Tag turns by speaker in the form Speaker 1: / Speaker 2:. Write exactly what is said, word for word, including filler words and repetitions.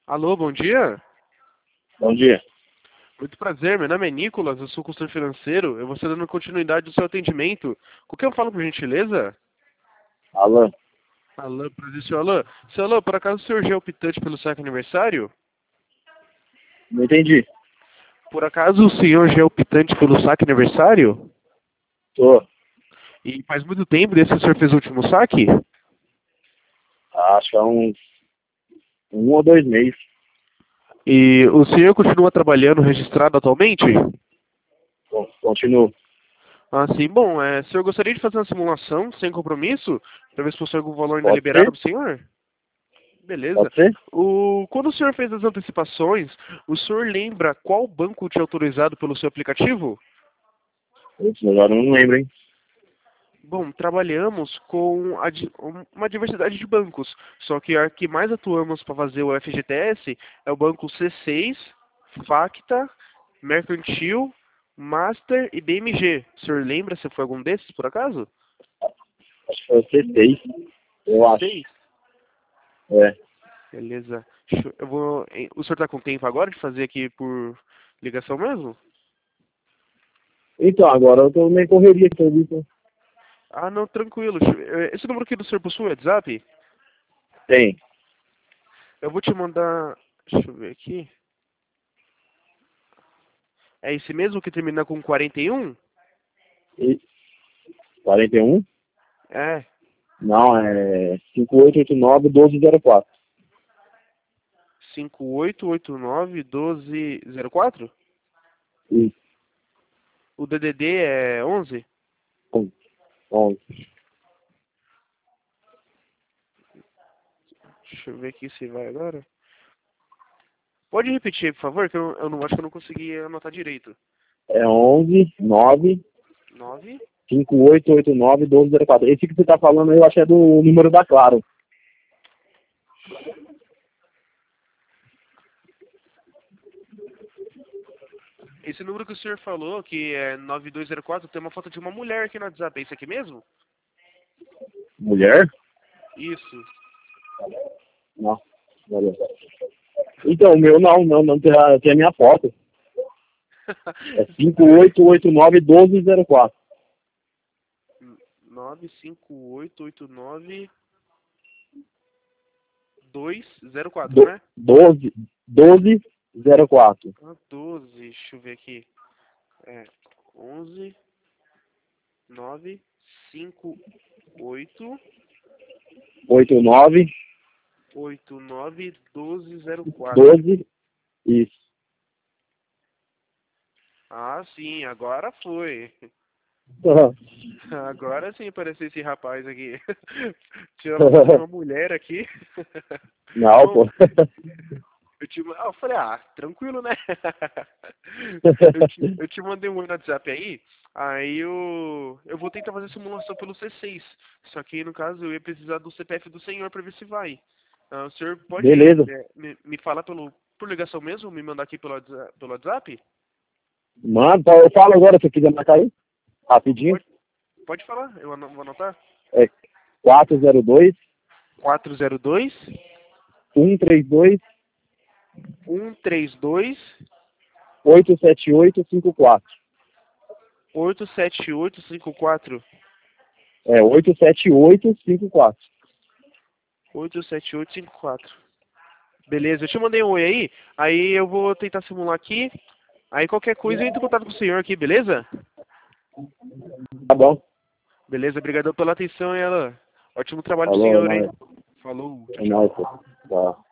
Speaker 1: Alô, bom dia.
Speaker 2: Bom dia.
Speaker 1: Muito prazer, meu nome é Nicolas, eu sou consultor financeiro. Eu vou estar dando continuidade do seu atendimento. Com quem eu falo, por gentileza?
Speaker 2: Alan,
Speaker 1: Alô, prazer, senhor Alô. Seu Alô, por acaso o senhor já é optante pelo saque aniversário?
Speaker 2: não entendi.
Speaker 1: Por acaso o senhor já é optante pelo saque aniversário?
Speaker 2: Tô.
Speaker 1: E faz muito tempo desde que o senhor fez o último saque?
Speaker 2: Acho que é uns um ou dois meses.
Speaker 1: E o senhor continua trabalhando registrado atualmente?
Speaker 2: Bom, continuo.
Speaker 1: Ah, sim. Bom, é, o senhor gostaria de fazer uma simulação sem compromisso? Para ver se possui algum valor ainda
Speaker 2: Pode
Speaker 1: liberado
Speaker 2: ser?
Speaker 1: para o senhor? Beleza.
Speaker 2: Pode ser?
Speaker 1: O, quando o senhor fez as antecipações, o senhor lembra qual banco te autorizado pelo seu aplicativo?
Speaker 2: Putz, agora eu não lembro, hein?
Speaker 1: Bom, trabalhamos com a di- uma diversidade de bancos, só que a que mais atuamos para fazer o F G T S é o banco C seis, Facta, Mercantil, Master e B M G. O senhor lembra se foi algum desses, por acaso?
Speaker 2: Acho que foi o C seis, eu acho.
Speaker 1: C seis?
Speaker 2: É.
Speaker 1: Beleza. Deixa eu eu vou, em- o senhor está com tempo agora de fazer aqui por ligação mesmo?
Speaker 2: Então, agora eu tô meio correria aqui, viu?
Speaker 1: Ah, não, tranquilo. Deixa eu- eh, Esse número aqui do senhor possui WhatsApp?
Speaker 2: Tem.
Speaker 1: Eu vou te mandar. Deixa eu ver aqui. É esse mesmo que termina com quarenta e um?
Speaker 2: E quarenta e um?
Speaker 1: É.
Speaker 2: Não, é cinco oito oito nove um dois zero quatro.
Speaker 1: cinco oito oito nove um dois zero quatro?
Speaker 2: Isso.
Speaker 1: O D D D é onze?
Speaker 2: onze.
Speaker 1: Deixa eu ver aqui se vai agora. Pode repetir, por favor, que eu, eu não acho que eu não consegui anotar direito.
Speaker 2: É onze nove
Speaker 1: nove?
Speaker 2: cinco oito oito nove um dois zero quatro. Esse que você tá falando aí, eu acho que é do número da Claro.
Speaker 1: Esse número que o senhor falou, que é nove dois zero quatro, tem uma foto de uma mulher aqui no WhatsApp. É isso aqui mesmo?
Speaker 2: Mulher?
Speaker 1: Isso.
Speaker 2: Não. Valeu. Então, o meu não, não, não tem a, tem a minha foto. É cinco oito oito nove um dois zero quatro.
Speaker 1: nove cinco oito oito nove dois zero quatro,
Speaker 2: Do,
Speaker 1: né?
Speaker 2: doze, doze zero quatro.
Speaker 1: Ah, doze, deixa eu ver aqui. É, onze nove cinco oito
Speaker 2: oito nove
Speaker 1: oito nove doze zero quatro.
Speaker 2: doze. Isso.
Speaker 1: Ah, sim, agora foi. Agora sim apareceu esse rapaz aqui. Tinha uma foto de uma mulher aqui.
Speaker 2: Não,
Speaker 1: Bom,
Speaker 2: pô.
Speaker 1: eu te, ah, eu falei, ah, tranquilo, né? Eu te, eu te mandei um oi no WhatsApp aí, aí eu, eu vou tentar fazer simulação pelo C seis. Só que, no caso, eu ia precisar do C P F do senhor para ver se vai. Ah, o senhor pode
Speaker 2: Beleza.
Speaker 1: é, me, me falar pelo, por ligação mesmo, me mandar aqui pelo, WhatsApp- pelo WhatsApp?
Speaker 2: Mano, tá, eu falo agora, se você quiser marcar aí. Rapidinho.
Speaker 1: Pode, pode falar, eu ano- vou anotar.
Speaker 2: É quatro zero dois
Speaker 1: quatro zero dois
Speaker 2: um três dois
Speaker 1: um três dois
Speaker 2: oito sete oito cinco quatro.
Speaker 1: oito sete oito cinco quatro.
Speaker 2: É oito sete oito cinco quatro.
Speaker 1: oito sete oito cinco quatro. Beleza, eu te mandei um oi aí, aí eu vou tentar simular aqui. Aí qualquer coisa eu entro em contato com o senhor aqui, beleza?
Speaker 2: Tá bom.
Speaker 1: Beleza, obrigado pela atenção, e ela. Ótimo trabalho pro
Speaker 2: Falou, é
Speaker 1: senhor, hein?
Speaker 2: nóis.
Speaker 1: Falou, tchau,
Speaker 2: É nóis,
Speaker 1: tchau.
Speaker 2: pô. Tá.